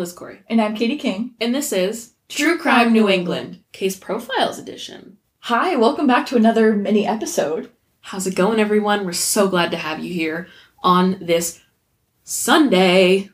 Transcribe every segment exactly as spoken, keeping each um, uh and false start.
Liz Corey. And I'm Katie King. And this is True Crime New England, Case Profiles Edition. Hi, welcome back to another mini episode. How's it going, everyone? We're so glad to have you here on this Sunday.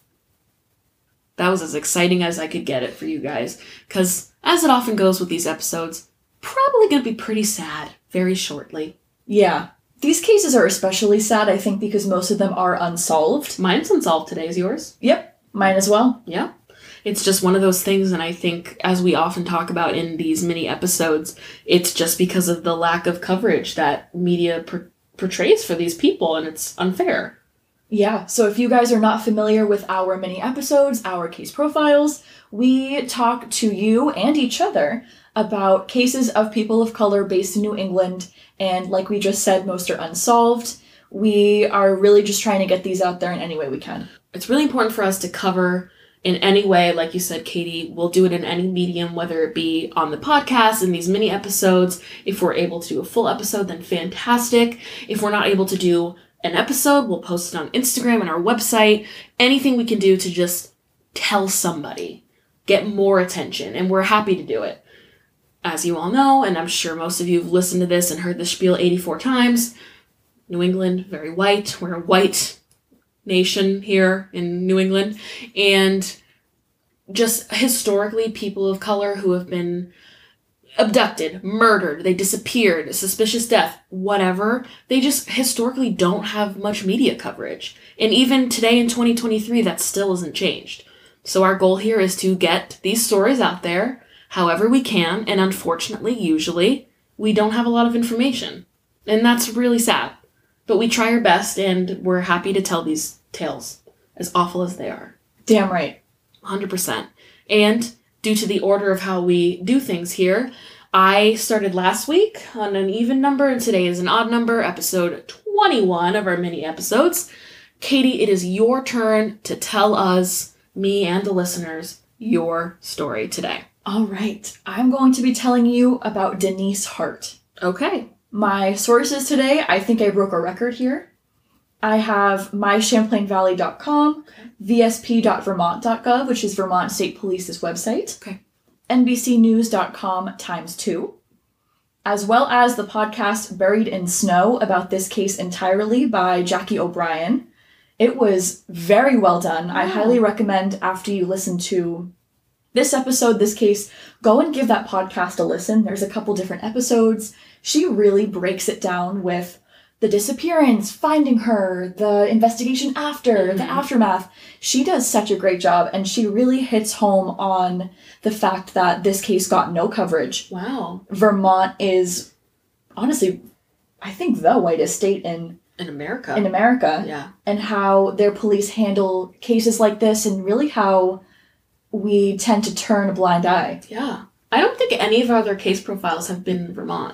That was as exciting as I could get it for you guys, because as it often goes with these episodes, probably going to be pretty sad very shortly. Yeah. These cases are especially sad, I think, because most of them are unsolved. Mine's unsolved today. Is yours? Yep. Mine as well. Yeah. It's just one of those things, and I think, as we often talk about in these mini episodes, it's just because of the lack of coverage that media per- portrays for these people, and it's unfair. Yeah, so if you guys are not familiar with our mini episodes, our case profiles, we talk to you and each other about cases of people of color based in New England, and like we just said, most are unsolved. We are really just trying to get these out there in any way we can. It's really important for us to cover in any way, like you said, Katie. We'll do it in any medium, whether it be on the podcast, in these mini episodes. If we're able to do a full episode, then fantastic. If we're not able to do an episode, we'll post it on Instagram and our website. Anything we can do to just tell somebody, get more attention, and we're happy to do it. As you all know, and I'm sure most of you have listened to this and heard the spiel eighty-four times, New England, very white. We're a white nation here in New England. And just historically, people of color who have been abducted, murdered, they disappeared, suspicious death, whatever, they just historically don't have much media coverage. And even today in twenty twenty-three, that still isn't changed. So our goal here is to get these stories out there however we can, and unfortunately, usually, we don't have a lot of information. And that's really sad. But we try our best, and we're happy to tell these tales, as awful as they are. Damn right. one hundred percent. And due to the order of how we do things here, I started last week on an even number, and today is an odd number, episode twenty-one of our mini episodes. Katie, it is your turn to tell us, me and the listeners, your story today. All right. I'm going to be telling you about Denise Hart. Okay. My sources today, I think I broke a record here. I have my champlain valley dot com, okay. v s p dot vermont dot gov, which is Vermont State Police's website, okay. n b c news dot com times two, as well as the podcast Buried in Snow about this case entirely by Jackie O'Brien. It was very well done. Wow. I highly recommend after you listen to this episode, this case, go and give that podcast a listen. There's a couple different episodes. She really breaks it down with the disappearance, finding her, the investigation after, mm-hmm. the aftermath. She does such a great job, and she really hits home on the fact that this case got no coverage. Wow. Vermont is, honestly, I think the whitest state in In America. In America. Yeah. And how their police handle cases like this, and really how we tend to turn a blind eye. Yeah. I don't think any of our other case profiles have been in Vermont.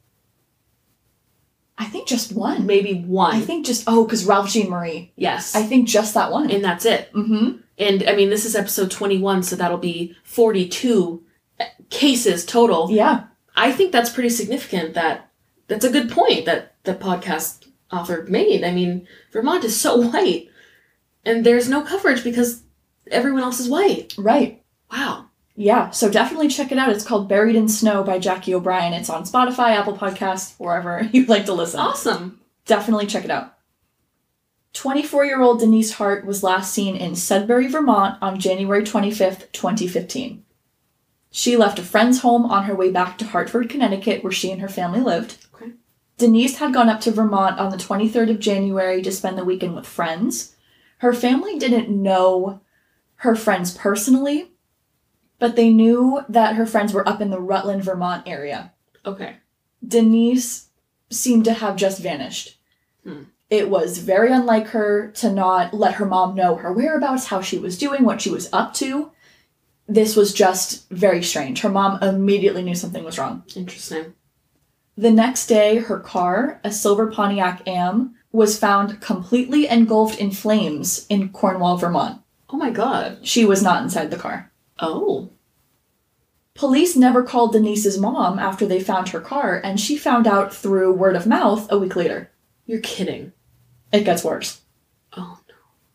I think just one. Maybe one. I think just, oh, because Ralph Jean Marie. Yes. I think just that one. And that's it. Mm-hmm. And, I mean, this is episode twenty-one, so that'll be forty-two cases total. Yeah. I think that's pretty significant. That That's a good point that the podcast author made. I mean, Vermont is so white, and there's no coverage because everyone else is white. Right. Wow. Yeah, so definitely check it out. It's called Buried in Snow by Jackie O'Brien. It's on Spotify, Apple Podcasts, wherever you'd like to listen. Awesome. Definitely check it out. twenty-four-year-old Denise Hart was last seen in Sudbury, Vermont on January twenty-fifth, twenty fifteen. She left a friend's home on her way back to Hartford, Connecticut, where she and her family lived. Okay. Denise had gone up to Vermont on the twenty-third of January to spend the weekend with friends. Her family didn't know her friends personally, but they knew that her friends were up in the Rutland, Vermont area. Okay. Denise seemed to have just vanished. Hmm. It was very unlike her to not let her mom know her whereabouts, how she was doing, what she was up to. This was just very strange. Her mom immediately knew something was wrong. Interesting. The next day, her car, a silver Pontiac Am, was found completely engulfed in flames in Cornwall, Vermont. Oh my god. She was not inside the car. Oh. Police never called Denise's mom after they found her car, and she found out through word of mouth a week later. You're kidding. It gets worse. Oh, no.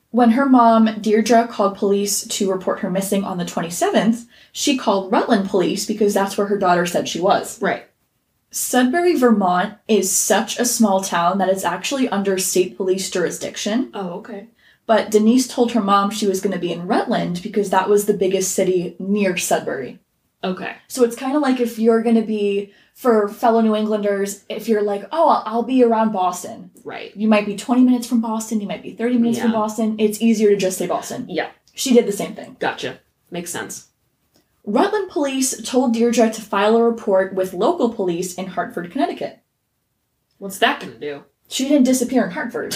When her mom, Deirdre, called police to report her missing on the twenty-seventh, she called Rutland police because that's where her daughter said she was. Right. Sudbury, Vermont is such a small town that it's actually under state police jurisdiction. Oh, okay. But Denise told her mom she was going to be in Rutland because that was the biggest city near Sudbury. Okay. So it's kind of like if you're going to be, for fellow New Englanders, if you're like, oh, I'll, I'll be around Boston. Right. You might be twenty minutes from Boston. You might be thirty minutes Yeah. from Boston. It's easier to just say Boston. Yeah. She did the same thing. Gotcha. Makes sense. Rutland police told Deirdre to file a report with local police in Hartford, Connecticut. What's that going to do? She didn't disappear in Hartford.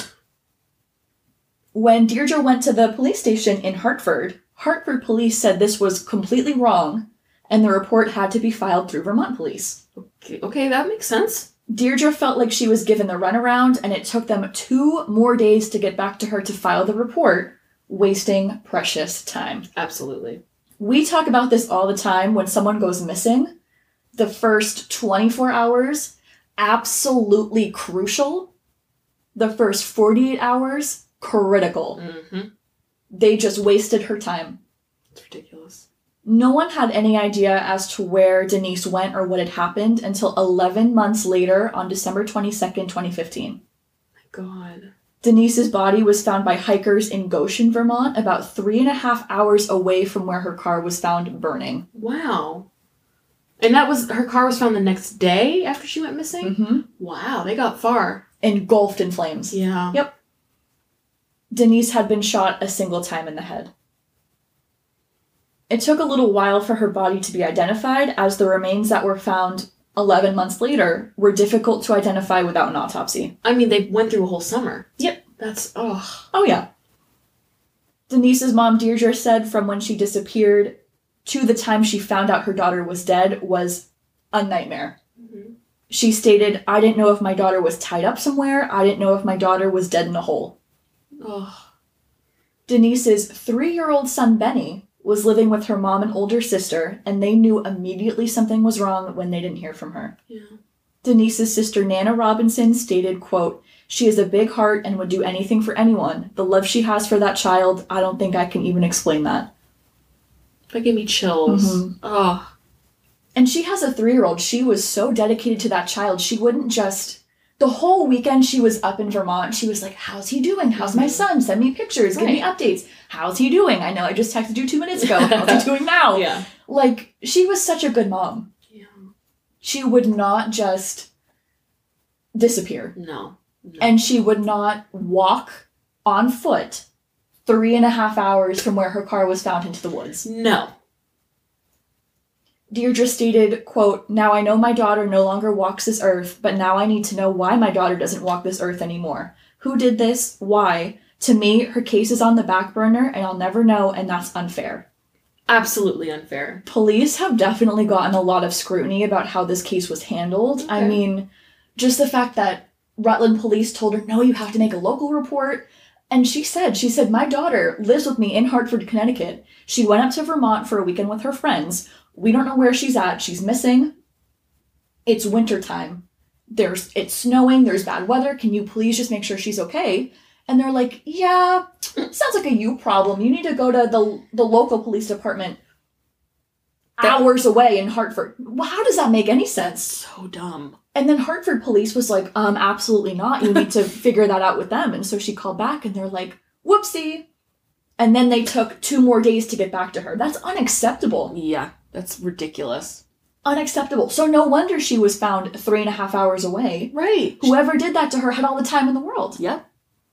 When Deirdre went to the police station in Hartford, Hartford police said this was completely wrong, and the report had to be filed through Vermont police. Okay, okay, that makes sense. Deirdre felt like she was given the runaround, and it took them two more days to get back to her to file the report, wasting precious time. Absolutely. We talk about this all the time when someone goes missing. The first twenty-four hours, absolutely crucial. The first forty-eight hours, critical. Mm-hmm. They just wasted her time. It's ridiculous. No one had any idea as to where Denise went or what had happened until eleven months later on December twenty-second, twenty fifteen. My God. Denise's body was found by hikers in Goshen, Vermont, about three and a half hours away from where her car was found burning. Wow. And that was, her car was found the next day after she went missing? Mm-hmm. Wow, they got far. Engulfed in flames. Yeah. Yep. Denise had been shot a single time in the head. It took a little while for her body to be identified, as the remains that were found eleven months later were difficult to identify without an autopsy. I mean, they went through a whole summer. Yep. That's, oh. Oh, yeah. Denise's mom, Deirdre, said from when she disappeared to the time she found out her daughter was dead was a nightmare. Mm-hmm. She stated, I didn't know if my daughter was tied up somewhere. I didn't know if my daughter was dead in a hole. Oh. Denise's three-year-old son, Benny, was living with her mom and older sister, and they knew immediately something was wrong when they didn't hear from her. Yeah. Denise's sister, Nana Robinson, stated, quote, she has a big heart and would do anything for anyone. The love she has for that child, I don't think I can even explain that. That gave me chills. Mm-hmm. Oh. And she has a three-year-old. She was so dedicated to that child. She wouldn't just... The whole weekend she was up in Vermont, she was like, how's he doing? How's my son? Send me pictures. Give me Right. updates. How's he doing? I know I just texted you two minutes ago. How's he doing now? Yeah. Like, she was such a good mom. Yeah. She would not just disappear. No. no. And she would not walk on foot three and a half hours from where her car was found into the woods. No. Deirdre stated, quote, now I know my daughter no longer walks this earth, but now I need to know why my daughter doesn't walk this earth anymore. Who did this? Why? To me, her case is on the back burner and I'll never know, and that's unfair. Absolutely unfair. Police have definitely gotten a lot of scrutiny about how this case was handled. Okay. I mean, just the fact that Rutland police told her, no, you have to make a local report. And she said, she said, my daughter lives with me in Hartford, Connecticut. She went up to Vermont for a weekend with her friends. We don't know where she's at. She's missing. It's wintertime. There's, it's snowing. There's bad weather. Can you please just make sure she's okay? And they're like, yeah, sounds like a you problem. You need to go to the, the local police department That- hours away in Hartford. Well, how does that make any sense? So dumb. And then Hartford police was like, um, absolutely not. You need to figure that out with them. And so she called back and they're like, whoopsie. And then they took two more days to get back to her. That's unacceptable. Yeah. That's ridiculous. Unacceptable. So no wonder she was found three and a half hours away. Right. Whoever did that to her had all the time in the world. Yep.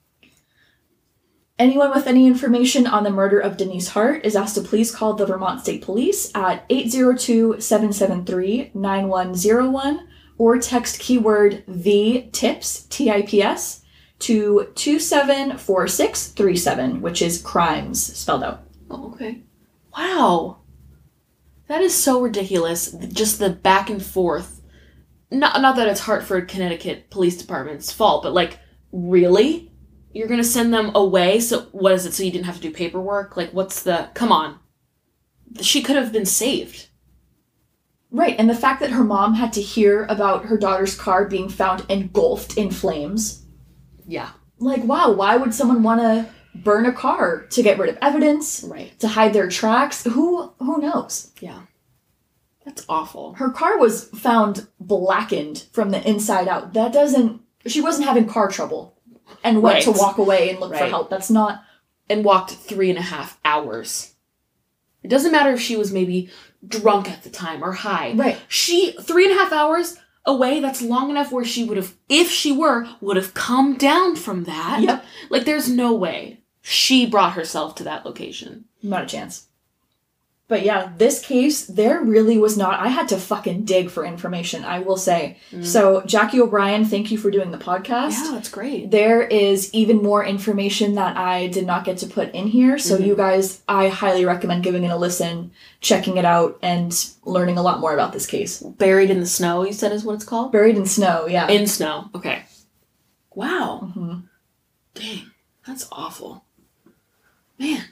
Anyone with any information on the murder of Denise Hart is asked to please call the Vermont State Police at eight zero two, seven seven three, nine one zero one or text keyword the tips, T I P S, to two seven four six three seven, which is crimes spelled out. Oh, okay. Wow. That is so ridiculous. Just the back and forth. Not, not that it's Hartford, Connecticut Police Department's fault, but like, really? You're going to send them away? So what is it? So you didn't have to do paperwork? Like, what's the... Come on. She could have been saved. Right, and the fact that her mom had to hear about her daughter's car being found engulfed in flames. Yeah. Like, wow, why would someone want to burn a car to get rid of evidence, Right. to hide their tracks. Who who knows? Yeah. That's awful. Her car was found blackened from the inside out. That doesn't... She wasn't having car trouble and went Right. to walk away and look for Right. help. That's not... And walked three and a half hours. It doesn't matter if she was maybe drunk at the time or high. Right. She, three and a half hours away, that's long enough where she would have, if she were, would have come down from that. Yep. Like, there's no way she brought herself to that location. Not a chance. But yeah, this case, there really was not... I had to fucking dig for information, I will say. Mm. So, Jackie O'Brien, thank you for doing the podcast. Yeah, that's great. There is even more information that I did not get to put in here. So, Mhm. you guys, I highly recommend giving it a listen, checking it out, and learning a lot more about this case. Buried in the Snow, you said is what it's called? Buried in Snow, yeah. In snow. Okay. Wow. hmm Dang. That's awful. Man.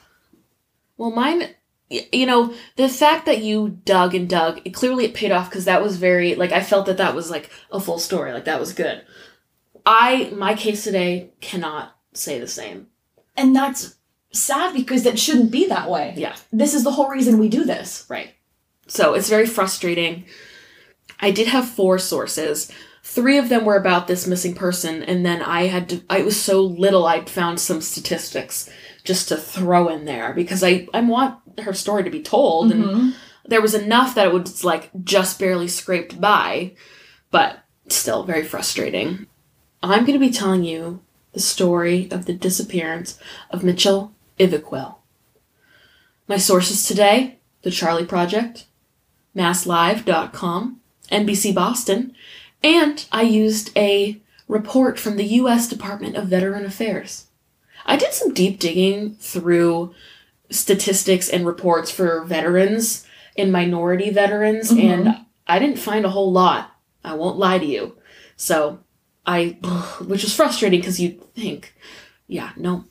Well, mine... You know, the fact that you dug and dug, it, clearly it paid off because that was very, like, I felt that that was, like, a full story. Like, that was good. I, my case today cannot say the same. And that's sad because that shouldn't be that way. Yeah. This is the whole reason we do this. Right. So, it's very frustrating. I did have four sources. Three of them were about this missing person, and then I had to, I, it was so little, I found some statistics just to throw in there because I, I want her story to be told, and Mhm. there was enough that it was like just barely scraped by, but still very frustrating. I'm going to be telling you the story of the disappearance of Mitchell Iviquel. My sources today, The Charlie Project, mass live dot com, N B C Boston, and I used a report from the U S Department of Veteran Affairs. I did some deep digging through statistics and reports for veterans and minority veterans, Mhm. and I didn't find a whole lot. I won't lie to you. So, I, which was frustrating because you'd think, yeah, no.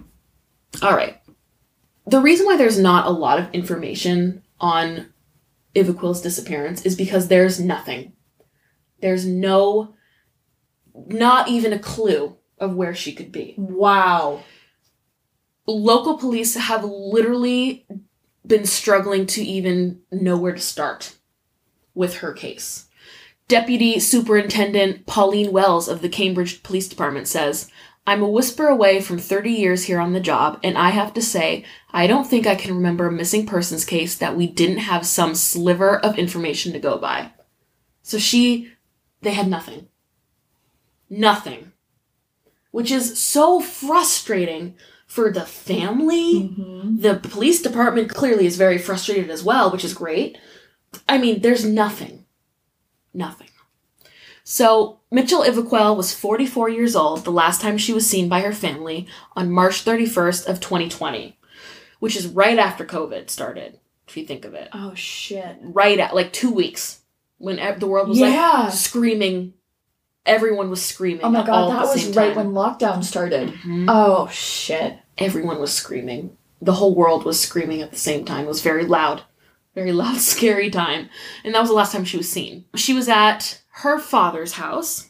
All right. The reason why there's not a lot of information on Iviquel's disappearance is because there's nothing. There's no, not even a clue of where she could be. Wow. Local police have literally been struggling to even know where to start with her case. Deputy Superintendent Pauline Wells of the Cambridge Police Department says, "I'm a whisper away from thirty years here on the job, and I have to say, I don't think I can remember a missing persons case that we didn't have some sliver of information to go by." So she, they had nothing. Nothing. Which is so frustrating for the family. Mhm. The police department clearly is very frustrated as well, which is great. I mean, there's nothing. Nothing. So, Mitchell Iviquel was forty-four years old the last time she was seen by her family on March thirty-first of twenty twenty, which is right after COVID started, if you think of it. Oh, shit. Right at, like, two weeks, when ev- the world was, Yeah. like, screaming. Everyone was screaming. Oh my all god, at that the was same right time. when lockdown started. Mhm. Oh, shit. Everyone was screaming. The whole world was screaming at the same time. It was very loud. Very loud, scary time. And that was the last time she was seen. She was at her father's house,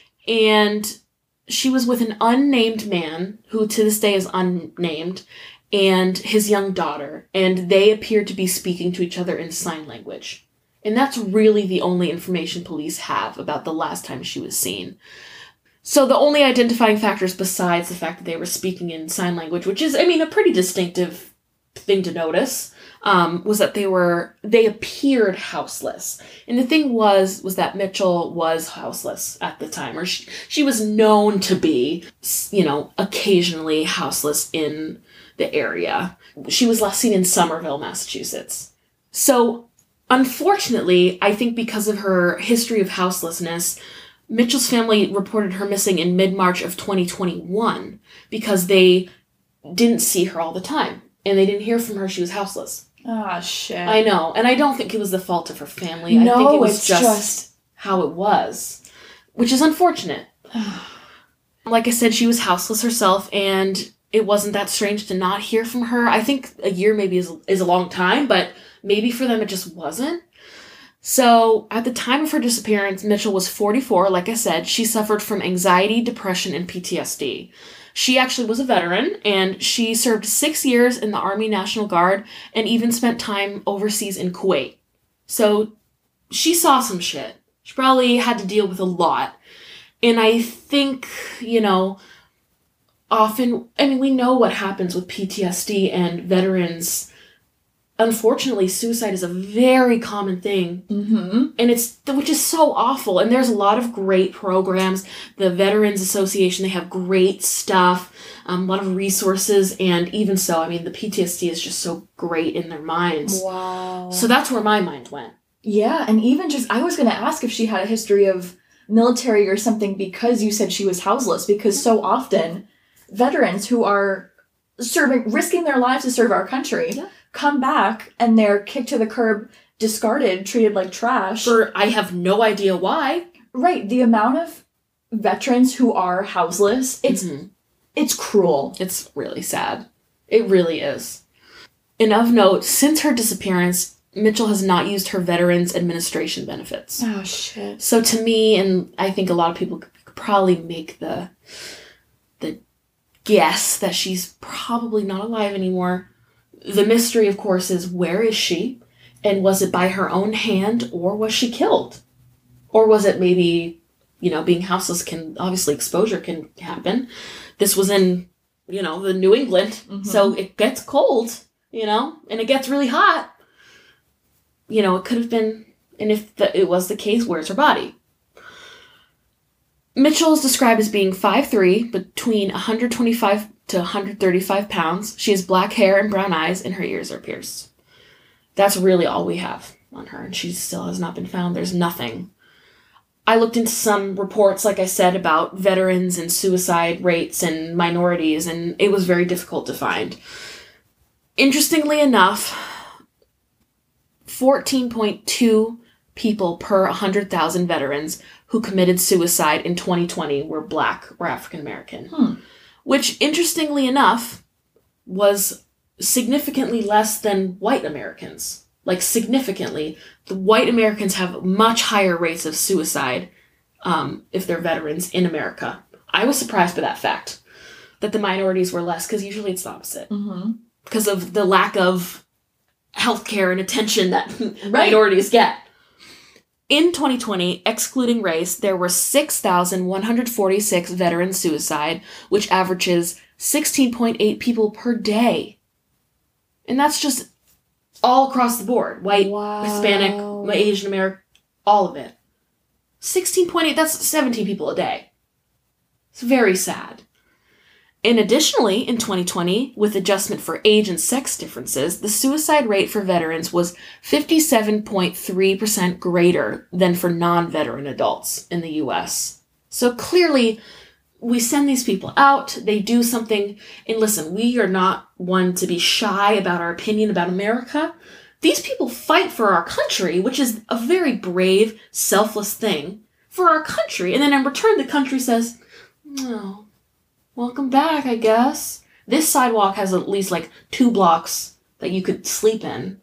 and she was with an unnamed man, who to this day is unnamed, and his young daughter. And they appeared to be speaking to each other in sign language. And that's really the only information police have about the last time she was seen. So the only identifying factors besides the fact that they were speaking in sign language, which is, I mean, a pretty distinctive thing to notice, um, was that they were, they appeared houseless. And the thing was, was that Mitchell was houseless at the time, or she, she was known to be, you know, occasionally houseless in the area. She was last seen in Somerville, Massachusetts. So, unfortunately, I think because of her history of houselessness, Mitchell's family reported her missing in mid-March of twenty twenty-one because they didn't see her all the time. And they didn't hear from her. She was houseless. Ah, shit. I know. And I don't think it was the fault of her family. No, I think it was it's just, just... how it was, which is unfortunate. Like I said, she was houseless herself, and it wasn't that strange to not hear from her. I think a year maybe is, is a long time, but maybe for them it just wasn't. So, at the time of her disappearance, Mitchell was forty-four, like I said. She suffered from anxiety, depression, and P T S D. She actually was a veteran, and she served six years in the Army National Guard and even spent time overseas in Kuwait. So she saw some shit. She probably had to deal with a lot. And I think, you know, often, I mean, we know what happens with P T S D and veterans. Unfortunately, suicide is a very common thing. Mm-hmm. And it's, which is so awful. And there's a lot of great programs. The Veterans Association, they have great stuff, um, a lot of resources. And even so, I mean, the P T S D is just so great in their minds. Wow. So that's where my mind went. Yeah, and even just, I was going to ask if she had a history of military or something because you said she was houseless, because so often veterans who are serving, risking their lives to serve our country, Yeah. come back and they're kicked to the curb, discarded, treated like trash. For I have no idea why. Right, the amount of veterans who are houseless, it's Mm-hmm. it's cruel. It's really sad. It really is. And of note, since her disappearance, Mitchell has not used her Veterans Administration benefits. Oh, shit. So to me, and I think a lot of people could probably make the the guess that she's probably not alive anymore. The mystery, of course, is where is she? And was it by her own hand, or was she killed? Or was it maybe, you know, being houseless can, obviously exposure can happen. This was in, you know, the New England, Mm-hmm. so it gets cold, you know, and it gets really hot. You know, it could have been, and if the, it was the case, where's her body? Mitchell is described as being five three, between one hundred twenty-five to one hundred thirty-five pounds. She has black hair and brown eyes, and her ears are pierced. That's really all we have on her, and she still has not been found. There's nothing. I looked into some reports, like I said, about veterans and suicide rates and minorities, and it was very difficult to find. Interestingly enough, fourteen point two people per one hundred thousand veterans who committed suicide in twenty twenty were Black or African American. Hmm. Which, interestingly enough, was significantly less than white Americans. Like, significantly. The white Americans have much higher rates of suicide um, if they're veterans in America. I was surprised by that fact, that the minorities were less, because usually it's the opposite. Mm-hmm. Because of the lack of healthcare and attention that Right. minorities get. In twenty twenty, excluding race, there were six thousand one hundred forty-six veteran suicide, which averages sixteen point eight people per day. And that's just all across the board. White, Wow. Hispanic, Asian American, all of it. sixteen point eight, that's seventeen people a day. It's very sad. And additionally, in twenty twenty, with adjustment for age and sex differences, the suicide rate for veterans was fifty-seven point three percent greater than for non-veteran adults in the U S. So clearly, we send these people out, they do something, and listen, we are not one to be shy about our opinion about America. These people fight for our country, which is a very brave, selfless thing for our country. And then in return, the country says, no. Welcome back, I guess. This sidewalk has at least like two blocks that you could sleep in.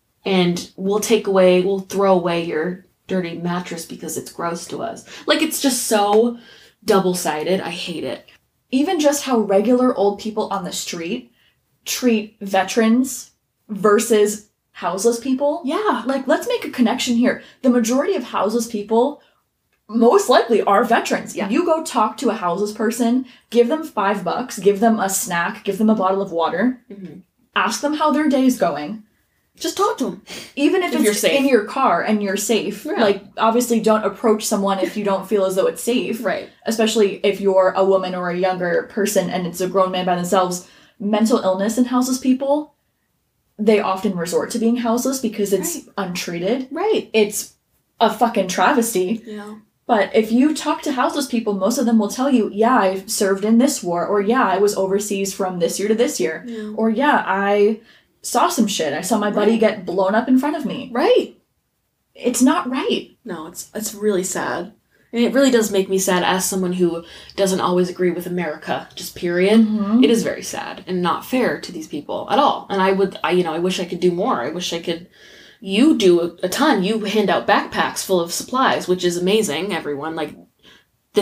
And we'll take away, we'll throw away your dirty mattress because it's gross to us. Like, it's just so double-sided. I hate it. Even just how regular old people on the street treat veterans versus houseless people. Yeah. Like, let's make a connection here. The majority of houseless people most likely are veterans. Yeah. You go talk to a houseless person, give them five bucks, give them a snack, give them a bottle of water, Mm-hmm. ask them how their day's going. Just talk to them. Even if, If it's you're safe. in your car and you're safe. Yeah. Like, obviously don't approach someone if you don't feel as though it's safe. Right. Especially if you're a woman or a younger person and it's a grown man by themselves. Mental illness in houseless people, they often resort to being houseless because it's Right. untreated. Right. It's a fucking travesty. Yeah. But if you talk to houseless people, most of them will tell you, yeah, I served in this war, or yeah, I was overseas from this year to this year, Yeah. or yeah, I saw some shit. I saw my buddy Right. get blown up in front of me. Right. It's not right. No, it's it's really sad. And it really does make me sad as someone who doesn't always agree with America, just period. Mhm. It is very sad and not fair to these people at all. And I would, I you know, I wish I could do more. I wish I could. You do a, a ton. You hand out backpacks full of supplies, which is amazing, everyone. Like, this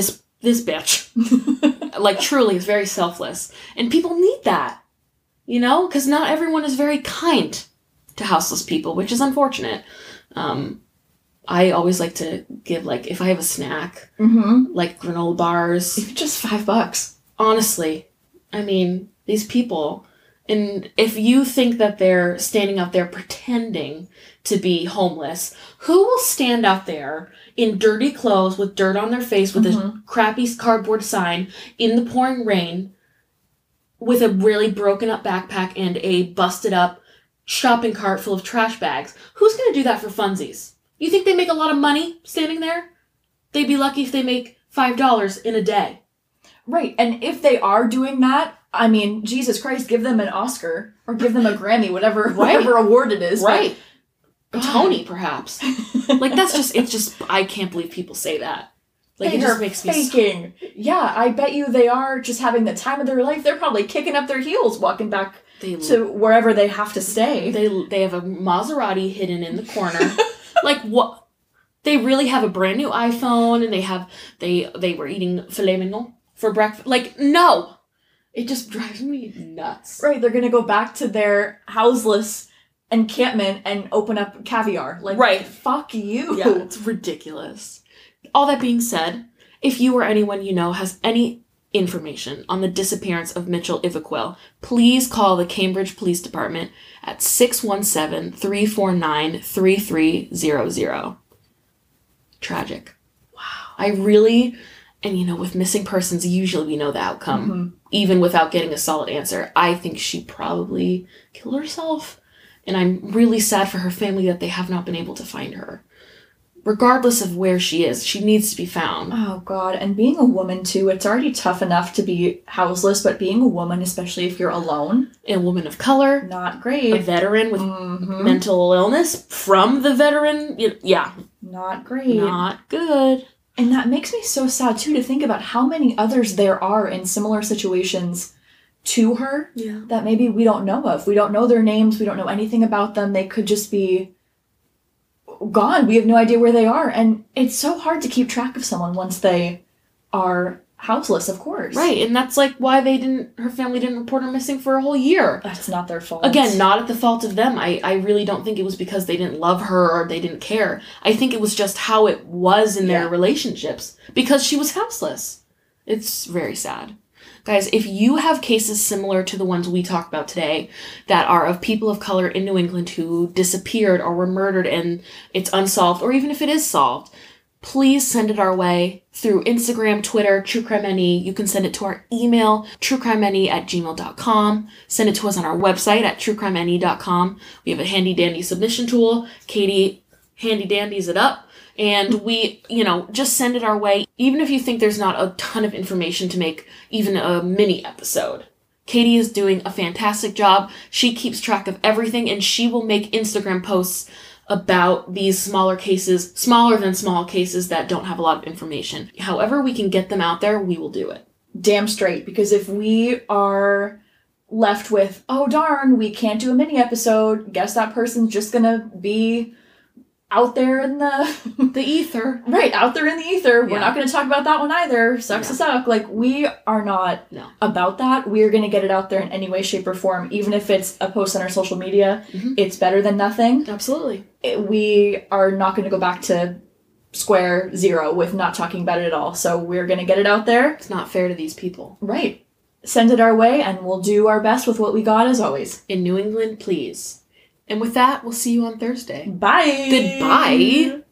this bitch. Like, truly is very selfless. And people need that. You know? Because not everyone is very kind to houseless people, which is unfortunate. Um, I always like to give, like, if I have a snack, Mm-hmm. like granola bars. Even just five bucks. Honestly, I mean, these people, and if you think that they're standing out there pretending to be homeless, who will stand out there in dirty clothes with dirt on their face with Mm-hmm. a crappy cardboard sign in the pouring rain with a really broken up backpack and a busted up shopping cart full of trash bags? Who's going to do that for funsies? You think they make a lot of money standing there? They'd be lucky if they make five dollars in a day. Right, and if they are doing that, I mean, Jesus Christ, give them an Oscar or give them a Grammy, whatever Right. whatever award it is. Right. But- Tony, perhaps. Like, that's just, it's just, I can't believe people say that. Like, They it just are makes me so, faking. Yeah, I bet you they are just having the time of their life. They're probably kicking up their heels walking back they, to wherever they have to stay. they, they have a Maserati hidden in the corner. Like, what? They really have a brand new iPhone, and they have, they, they were eating filet mignon for breakfast. Like, no! It just drives me nuts. Right, they're gonna go back to their houseless encampment and open up caviar. Like, Right. fuck you. Yeah, it's ridiculous. All that being said, if you or anyone you know has any information on the disappearance of Mitchell Ivaquel, please call the Cambridge Police Department at six one seven, three four nine, three three zero zero. Tragic. Wow. I really, and you know, with missing persons, usually we know the outcome, Mhm. even without getting a solid answer. I think she probably killed herself, and I'm really sad for her family that they have not been able to find her. Regardless of where she is, she needs to be found. Oh god, and being a woman too, it's already tough enough to be houseless, but being a woman, especially if you're alone, A woman of color, not a great. veteran with Mhm. mental illness from the veteran, y- yeah, Not great. not good. And that makes me so sad too to think about how many others there are in similar situations to her Yeah. that maybe we don't know of. We don't know their names, we don't know anything about them. They could just be gone. We have no idea where they are. And it's so hard to keep track of someone once they are houseless, of course. Right, and that's like why they didn't, her family didn't report her missing for a whole year. That's not their fault. Again, not at the fault of them. I, I really don't think it was because they didn't love her or they didn't care. I think it was just how it was in their Yeah. relationships because she was houseless. It's very sad. Guys, if you have cases similar to the ones we talked about today that are of people of color in New England who disappeared or were murdered and it's unsolved, or even if it is solved, please send it our way through Instagram, Twitter, TrueCrimeNE. You can send it to our email, truecrimene at gmail dot com. Send it to us on our website at truecrimene dot com. We have a handy dandy submission tool. Katie handy dandies it up. And we, you know, just send it our way. Even if you think there's not a ton of information to make even a mini episode. Katie is doing a fantastic job. She keeps track of everything, and she will make Instagram posts about these smaller cases, smaller than small cases that don't have a lot of information. However we can get them out there, we will do it. Damn straight. Because if we are left with, oh darn, we can't do a mini episode, guess that person's just gonna be out there in the The ether. right out there in the ether. We're Yeah. not going to talk about that one either. Sucks No. to suck. Like, we are not No. about that. We're going to get it out there in any way, shape, or form. Even if it's a post on our social media, Mhm. it's better than nothing. Absolutely. It- we are not going to go back to square zero with not talking about it at all. So we're going to get it out there. It's not fair to these people. Right. Send it our way, and we'll do our best with what we got, as always. In New England, please. And with that, we'll see you on Thursday. Bye. Goodbye.